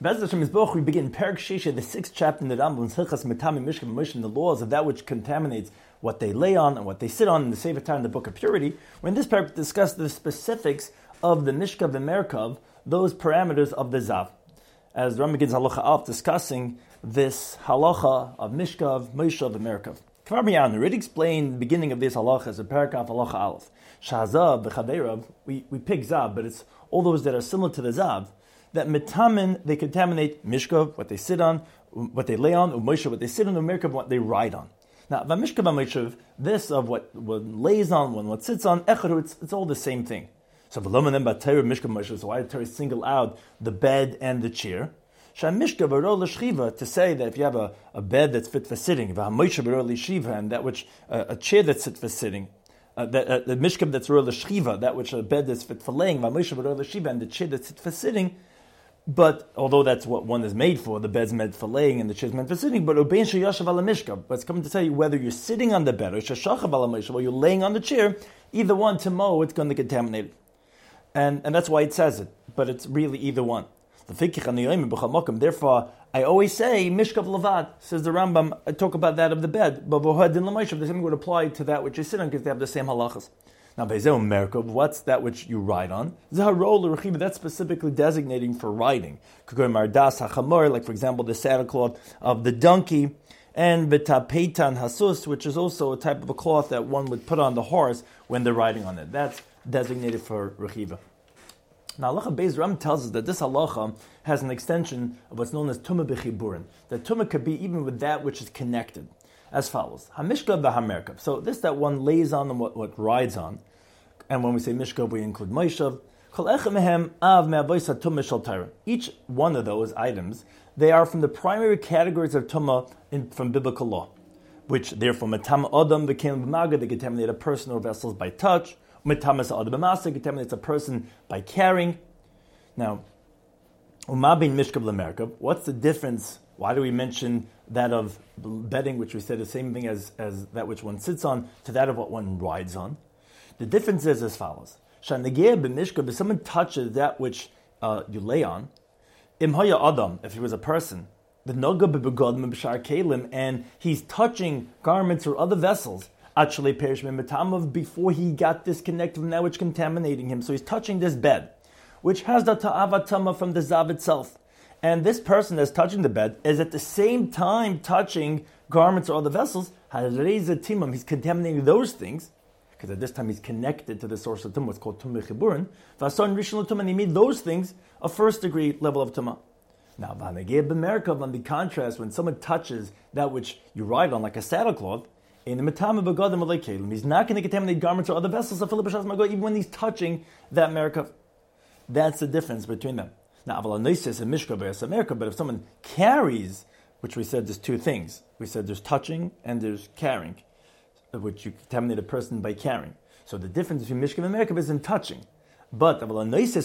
Bez Hashem Yisboch, we begin Perek Shisha, the 6th chapter in the Rambam, Hilchas Metami Mishkav Mishkan, the laws of that which contaminates what they lay on and what they sit on in the Sefer Torah in the Book of Purity. When this Perek discussed the specifics of the Mishkav and Merkav, those parameters of the Zav. As Rambam begins Halacha Aleph discussing this Halacha of Mishkav, Moshav, and Merkav. Kvar Miyan already explained the beginning of this Halacha as a Perek of Halacha Aleph. Shazav, B'chaderav, we pick Zav, but it's all those that are similar to the Zav. That metamin, they contaminate mishkav, what they sit on, what they lay on, u'moshav, what they sit on, u'merkav, what they ride on. Now, v'mishkav v'moshav, this of what one lays on, what sits on, echaru, it's all the same thing. So v'loman then b'Torah mishkav v'moshav, so why did Torah single out the bed and the chair? Sh'mishkav v'ro l'shchiva, to say that if you have a bed that's fit for sitting, v'hamoshav v'ro l'shiva, and that which, a chair that's fit for sitting, the mishkav that's ro l'shchiva, that which a bed that's fit for laying, v'hamoshav v'ro l'shiva, and the chair that's fit for sitting. But although that's what one is made for, the bed's meant for laying and the chair's meant for sitting, but ubein sheyashav ala mishkav. But it's coming to tell you whether you're sitting on the bed or sheshachav ala mishkav, or you're laying on the chair, either one to mow, it's going to contaminate it. And that's why it says it. But it's really either one. Therefore, I always say mishkav levad, says the Rambam. I talk about that of the bed, but the same would apply to that which you sit on because they have the same halachas. Now, Beizeu Merkov, what's that which you ride on? Zaharol or Rechiva, that's specifically designating for riding. Kugoy Mardas HaChamor, like for example the saddlecloth of the donkey, and V'tapeitan Hasus, which is also a type of a cloth that one would put on the horse when they're riding on it. That's designated for Rechiva. Now, Halacha Beis Ram tells us that this halacha has an extension of what's known as Tumah B'chiburin. That Tumah could be even with that which is connected. As follows: Hamishkav v'hamerkav. So this that one lays on and what rides on, and when we say mishkav, we include moshav. Kol echad mehem av me'avoisa tumah shel Torah. Each one of those items, they are from the primary categories of tumah from biblical law, which therefore metam adam became b'maga, they contaminate a person or vessels by touch. Metamas adam b'masa contaminates a person by carrying. Now, umabin mishkav lemerkav. What's the difference? Why do we mention that of bedding, which we said the same thing as that which one sits on, to that of what one rides on? The difference is as follows. If someone touches that which you lay on, adam, if he was a person, and he's touching garments or other vessels, actually perish before he got disconnected from that which contaminating him. So he's touching this bed, which has the ta'avatama from the zav itself. And this person that's touching the bed is at the same time touching garments or other vessels. He's contaminating those things, because at this time he's connected to the source of tumah, what's called tumah chiburin. And he made those things a first degree level of tumah. Now, on the contrast, when someone touches that which you ride on, like a saddlecloth, in the metama he's not going to contaminate garments or other vessels, even when he's touching that merkav. That's the difference between them. Now, but if someone carries, which we said there's two things. We said there's touching and there's carrying, which you contaminate a person by carrying. So the difference between mishkav and merkav is in touching. But if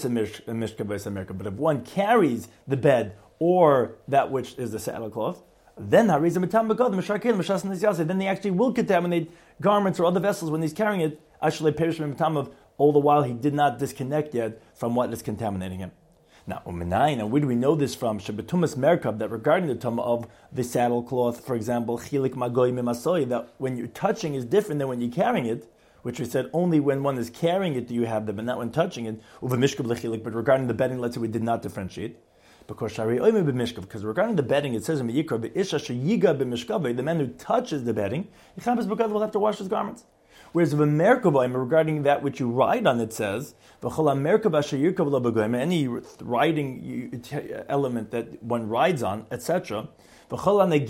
one carries the bed or that which is the saddlecloth, then they actually will contaminate garments or other vessels when he's carrying it, all the while he did not disconnect yet from what is contaminating him. Now, where do we know this from? Shebetumas merkav, that regarding the tumah of the saddlecloth, for example, chilik magoy mimasoi, that when you're touching is different than when you're carrying it, which we said only when one is carrying it do you have them, but not when touching it. But regarding the bedding, let's say we did not differentiate. Because regarding the bedding, it says in Yikra, the man who touches the bedding, will have to wash his garments. Whereas the Merkavim, regarding that which you ride on, it says, any riding element that one rides on, etc., and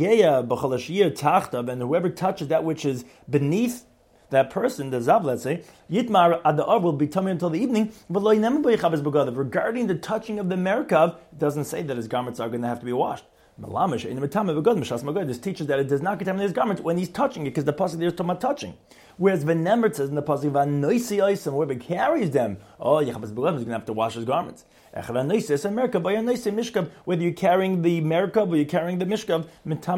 whoever touches that which is beneath that person, the Zav, let's say, Yitmar Adar will be tummy until the evening, but regarding the touching of the Merkav, it doesn't say that his garments are going to have to be washed. This teaches that it does not contaminate his garments when he's touching it, because the pasuk there is talking about touching. Whereas Venemer says in the pasuk, whoever carries them, he's going to have to wash his garments. Whether you're carrying the merkav or you're carrying the mishkav,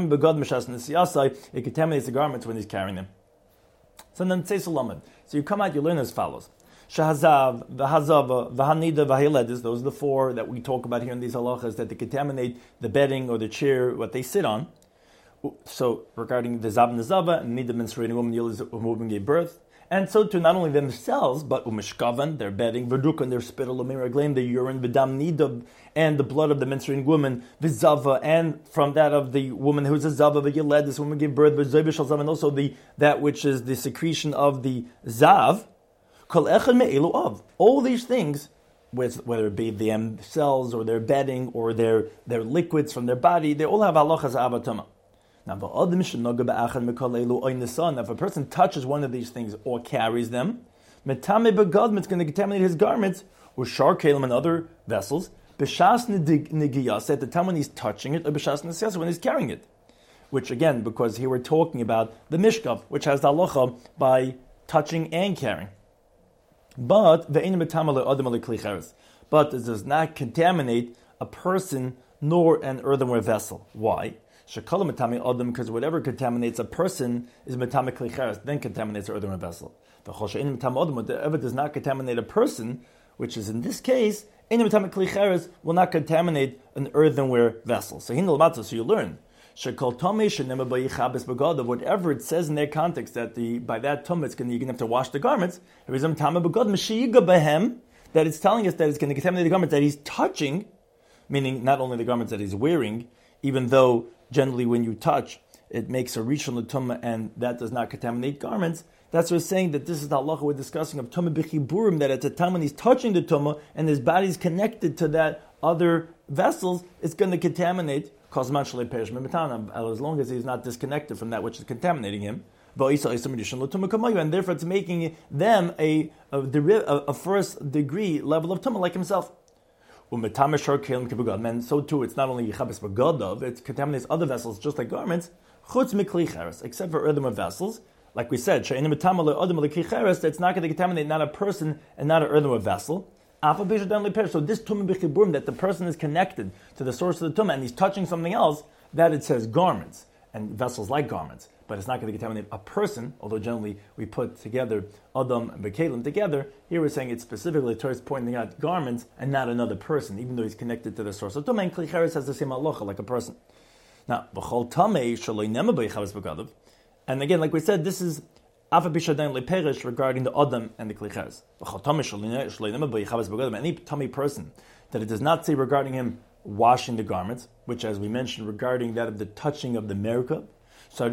it contaminates the garments when he's carrying them. So then say Salaman. So you come out, you learn as follows. Shahazav, Vahazava, Vahanida, Vahiledis, those are the four that we talk about here in these halachas, that they contaminate the bedding or the chair, what they sit on. So, regarding the Zav and the Zava, Nida menstruating woman, Yil is moving gave birth. And so to not only themselves, but Umishkavan, their bedding, Verdukan, their spittle, Umiraglaim, the urine, Vidam Nida, and the blood of the menstruating woman, Vizava, and from that of the woman who's a Zava, Vayiled, this woman gave birth, Vizavish al Zav, and also that which is the secretion of the Zav. All these things, whether it be themselves or their bedding or their liquids from their body, they all have halachas avatama. Now, if a person touches one of these things or carries them, it's going to contaminate his garments or shar kalim and other vessels. B'shas negiyas at the time when he's touching it, or b'shas nesiyas when he's carrying it. Which again, because here we're talking about the mishkav, which has the halacha by touching and carrying. But it does not contaminate a person nor an earthenware vessel. Why? Because whatever contaminates a person is metame klicheres, then contaminates an earthenware vessel. Whatever does not contaminate a person, which is in this case, metame klicheres will not contaminate an earthenware vessel. So you learn. Whatever it says in their context that by that tumah you're going to have to wash the garments, that it's telling us that it's going to contaminate the garments that he's touching, meaning not only the garments that he's wearing, even though generally when you touch it makes a reach on the tumah and that does not contaminate garments. That's what we're saying, that this is the halacha we're discussing of tumah b'chiburim, that at the time when he's touching the tumah and his body is connected to that other vessels, it's going to contaminate. As long as he's not disconnected from that which is contaminating him, and therefore it's making them a first degree level of tumah like himself. And so too, it's not only yichabes b'gadav, it contaminates other vessels just like garments, except for earthenware vessels. Like we said, it's not going to contaminate not a person and not an earthenware vessel. So this tumah b'chiburim, that the person is connected to the source of the tumah and he's touching something else, that it says garments and vessels like garments, but it's not going to contaminate a person. Although generally we put together Adam and Bekalim together, here we're saying it's specifically Torah's pointing out garments and not another person, even though he's connected to the source of tumah. And klicheres has the same halacha like a person. Now b'chol tamei shaloi nema b'yichavas b'gadav, and again, like we said, this is regarding the Adam and the Klicheres. Any tummy person that it does not say regarding him washing the garments, which as we mentioned regarding that of the touching of the merkah, so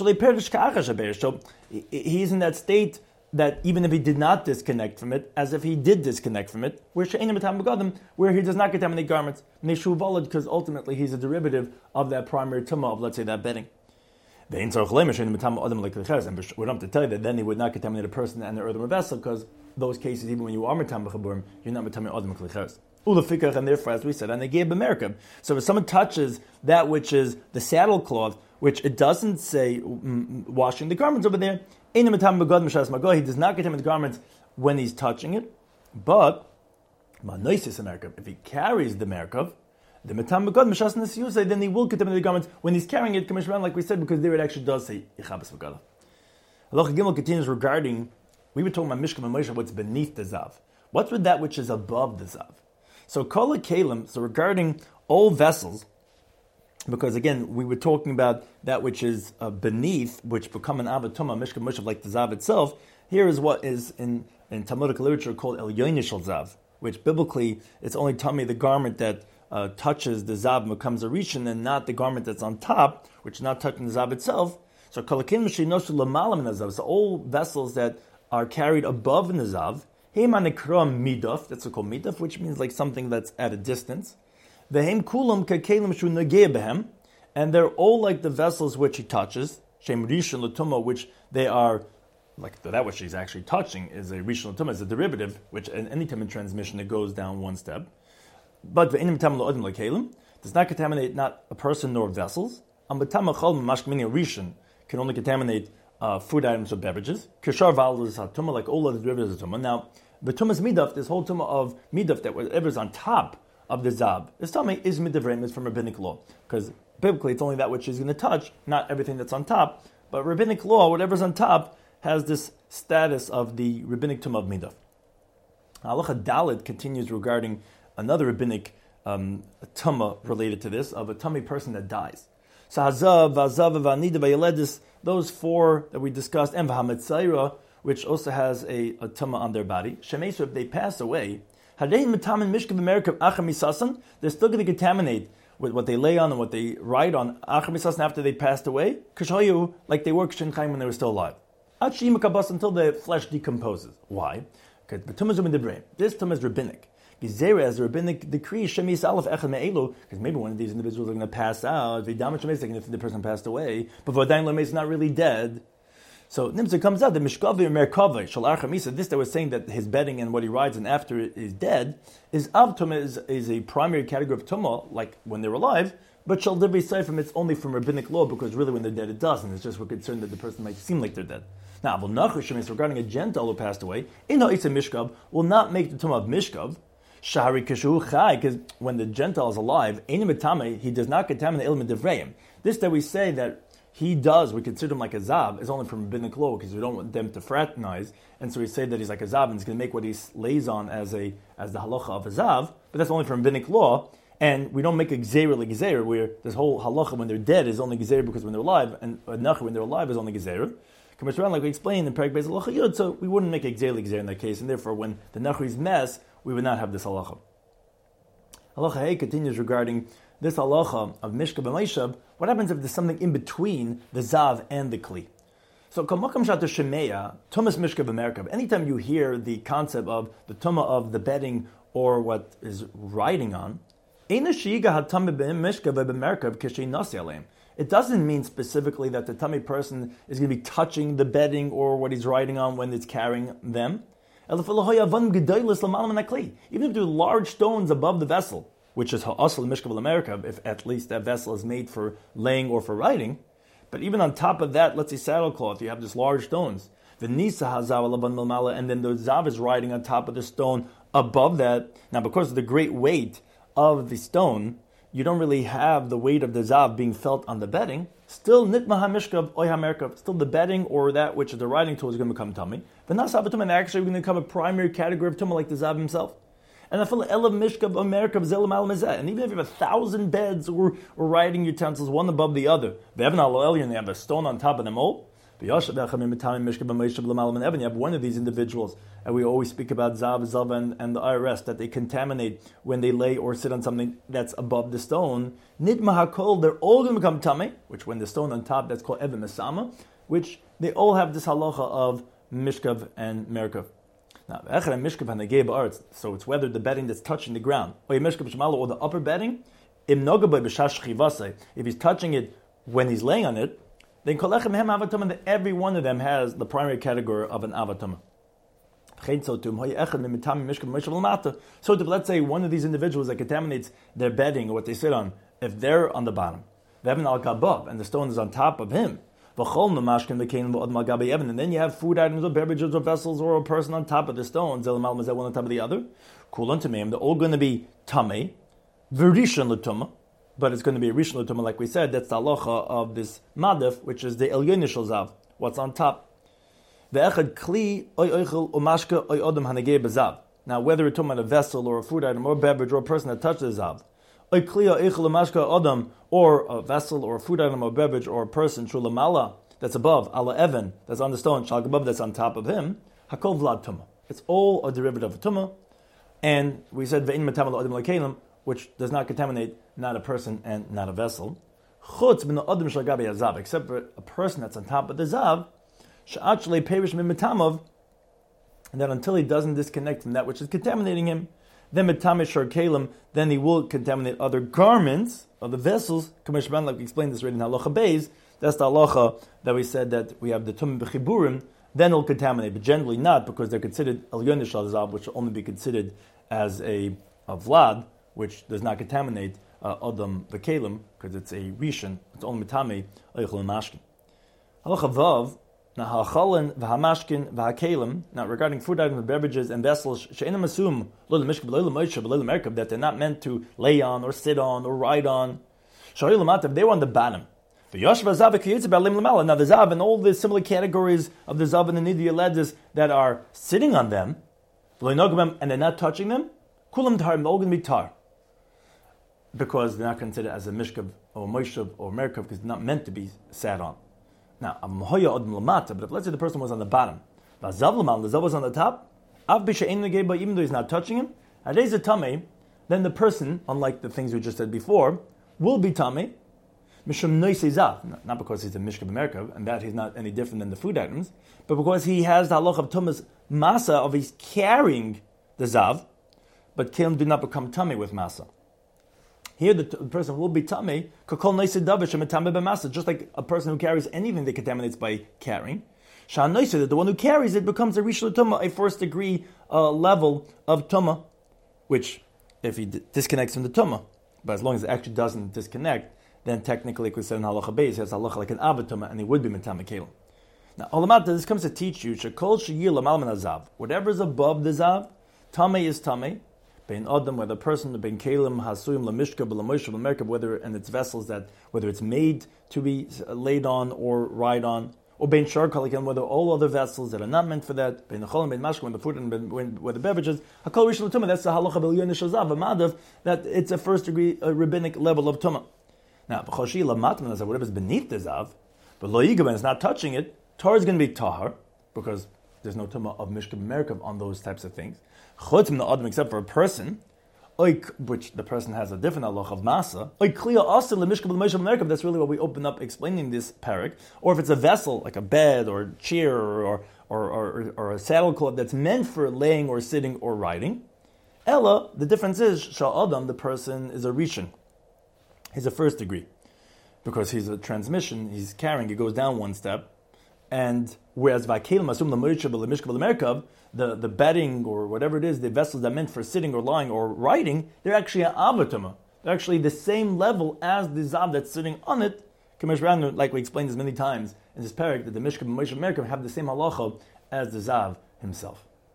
he's in that state that even if he did not disconnect from it, as if he did disconnect from it, where he does not contaminate garments, because ultimately he's a derivative of that primary tumah of, let's say, that bedding. We don't have to tell you that then he would not contaminate a person and the earthenware vessel, because those cases, even when you are metam b'chaburim, you're not metam adam klicheres. And therefore, as we said, and they gave b'merkab. So if someone touches that which is the saddlecloth, which it doesn't say washing the garments over there, he does not contaminate the garments when he's touching it. But if he carries the merkab, then he will contaminate the garments when he's carrying it, like we said, because there it actually does say Yichabes V'Gadav. Halacha Gimel continues regarding, we were talking about Mishkan and Moshe, what's beneath the Zav. What's with that which is above the Zav? So Kol HaKelim, so regarding all vessels, because again, we were talking about that which is beneath, which become an Avatuma, Mishkan Moshe, like the Zav itself. Here is what is in Talmudic literature called El Yoinish Zav, which biblically, it's only tummy, the garment that touches the Zav becomes a rishon, and not the garment that's on top, which is not touching the Zav itself. So all vessels that are carried above the Zav, midaf, that's called midaf, which means like something that's at a distance. And they're all like the vessels which he touches, which they are like that which he's actually touching is a rishon l'tumah, is a derivative, which in any time in transmission it goes down one step. But does not contaminate not a person nor vessels. Rishon can only contaminate food items or beverages. Like all other derivatives of tumah. Now, the tumah's midaf, this whole tumah of midaf, that whatever is on top of the zab, this tumah is midavreim, is from rabbinic law, because biblically it's only that which he's going to touch, not everything that's on top. But rabbinic law, whatever's on top, has this status of the rabbinic tumah of midaf. Halacha Dalet continues regarding another rabbinic tumah related to this, of a tummy person that dies. So Hazav, Vazav, Vanida, Vayeledis, those four that we discussed, and Vahametzaira, which also has a tumah on their body. Shemesu, if they pass away, Hadein Matamin Mishkav Amerikav Achamisasan, they're still going to contaminate with what they lay on and what they write on Achamisasan after they passed away, Kashayu, like they were Kshin Chaim when they were still alive. Achim Kabas, until the flesh decomposes. Why? Because the tumah is in the brain. This tumah is rabbinic. Gizera, as a rabbinic decree, Shemis Aleph Echad Me'elu, because maybe one of these individuals are going to pass out, Vidamach Shemis, if the person passed away, but Vodain Lameis is not really dead. So Nimsa comes out, the Mishkavi or Merkaveh, Shalar Chamisa, this that was saying that his bedding and what he rides and after is dead, is Av Tumah is a primary category of Tumah, like when they're alive, but Shal Divrei Seifim, it's only from rabbinic law, because really when they're dead it doesn't. It's just we're concerned that the person might seem like they're dead. Now, Avol Nachush Shemis, regarding a Gentile who passed away, Ino Itza Mishkav, will not make the Tumah of Mishkav, Shahari Kishu Chai, because when the Gentile is alive, he does not contaminate element of Reim. This that we say that he does, we consider him like a Zav, is only from rabbinic law, because we don't want them to fraternize, and so we say that he's like a Zav, and he's going to make what he lays on as the halacha of a Zav, but that's only from rabbinic law, and we don't make a Gzeira like Gzeira, where this whole halacha when they're dead is only Gzeira because when they're alive, and Nachu when they're alive is only Gzeira. Like we explained in Perek Beis Halacha Yud, so we wouldn't make a Gzeira in that case, and therefore when the Nachu is mess, we would not have this halacha. Halacha Hey continues regarding this halacha of Mishkav and Meishab. What happens if there's something in between the Zav and the Kli? So, Kamakam Shata Shemeya, Tumas Mishkav Amerikav. Anytime you hear the concept of the Tumah of the bedding or what is riding on, it doesn't mean specifically that the tummy person is going to be touching the bedding or what he's riding on when it's carrying them. Even if there are large stones above the vessel, which is ha'asal mishkav l'merkav, if at least that vessel is made for laying or for riding, but even on top of that, let's say saddlecloth, you have this large stones. The nisa hazav and then the zav is riding on top of the stone above that. Now, because of the great weight of the stone, you don't really have the weight of the zav being felt on the bedding. Still, nitma hamishkav oy hamerkav. Still, the bedding or that which is the riding tool is going to become tummy. But not sabatum, and actually going to become a primary category of tumah like the zav himself. And even if you have 1,000 beds or riding utensils, one above the other, they have a stone on top of them all. You have one of these individuals, and we always speak about Zav and the IRS, that they contaminate when they lay or sit on something that's above the stone. Nidma HaKol, they're all going to become Tameh, which when the stone on top, that's called Even Mesama, which they all have this halacha of Mishkav and Merkav. Now, so it's whether the bedding that's touching the ground, or the upper bedding, if he's touching it when he's laying on it, then that every one of them has the primary category of an avatum. So if let's say one of these individuals that contaminates their bedding or what they sit on, if they're on the bottom, they have an al-kabab, and the stone is on top of him, and then you have food items or beverages or vessels or a person on top of the stone, one on top of the other, they're all going to be tameh, v'rishon l'tumah, but it's going to be a rishon l'tumah, like we said. That's the halacha of this madif, which is the elyon shel zav, what's on top. Ve'echad kli oy oichel umashka oy odom hanegei bezav. Now, whether we're talking about a vessel or a food item or a beverage or a person that touches the zav, oy kli oichel umashka odom, or a vessel or a food item or a beverage or a person shulamala that's above ala evan that's on the stone shal above that's on top of him, hakol vlad tumah. It's all a derivative of tumah, and we said ve'in metam lo odom lekelim, which does not contaminate not a person and not a vessel. Chutz min adam shel gabi hazav, except for a person that's on top of the zav, she'achlei perish min metamav, and that until he doesn't disconnect from that which is contaminating him, then metamish or kalim, then he will contaminate other garments of the vessels. Kameshban, like we explained this already in halacha beis, that's the halacha that we said that we have the tum b'chiburim, then it'll contaminate, but generally not, because they're considered elyon shel zav, which will only be considered as a vlad, which does not contaminate Adam v'kelim, because it's a rishon, it's only mitame oichel and mashkin. Halacha vav, now ha'chalin v'hamashkin v'hakelim, now regarding food items, beverages, and vessels, she'enam asum lo l'mishkav lo l'moishav lo l'merkav, that they're not meant to lay on or sit on or ride on. Shari l'matav, they were on the bottom. The Yosh v'zav v'kiyitz b'alim l'mala. Now the zav and all the similar categories of the zav and the nidya ledges that are sitting on them, and they're not touching them, kulam tar, they're all going to be tar. Because they're not considered as a mishkav or moishav or merkav because they're not meant to be sat on. Now, but if let's say the person was on the bottom, the zav was on the top, even though he's not touching him, then the person, unlike the things we just said before, will be tamei, not because he's a mishkav merkav, and that he's not any different than the food items, but because he has the halach of tumas masa of he's carrying the zav, but kelim do not become tamei with masa. Here the person will be tamei, just like a person who carries anything that contaminates by carrying. That the one who carries it becomes a rishon tumah, a first degree level of tumah, which if he disconnects from the tumah, but as long as it actually doesn't disconnect, then technically, we said in halacha beis, he has halacha like an avatuma, and he would be metame kelim. Now, olamata, this comes to teach you shekol sheyil amal min hazav. Whatever is above the zav, tamei is tamei. Bein adam, whether person, bein kelim hasuyim lamishka b'lamoishav l'merkab, whether and its vessels that whether it's made to be laid on or ride on, or bein shar kalikim, whether all other vessels that are not meant for that, bein necholim, bein mashka, when the food and where the beverages, hakol rishon l'tumah. That's the halacha b'liyun nishazav amadav, that it's a first degree rabbinic level of tumah. Now, whatever is beneath the zav, but lo yigaben is not touching it, tar is going to be tahar, because there's no tumah of mishkav merkav on those types of things. Chutz from the adam, except for a person, which the person has a different halach of masa. That's really what we open up explaining this parak. Or if it's a vessel, like a bed or a chair or a saddlecloth that's meant for laying or sitting or riding. Ella, the difference is, shal adam, the person is a rishon. He's a first degree. Because he's a transmission, he's carrying, he goes down one step. And whereas the bedding or whatever it is, the vessels that are meant for sitting or lying or riding, they're actually an avatuma. They're actually the same level as the zav that's sitting on it. Like we explained this many times in this parak, that the mishkav and Moshe Merkav have the same halacha as the zav himself.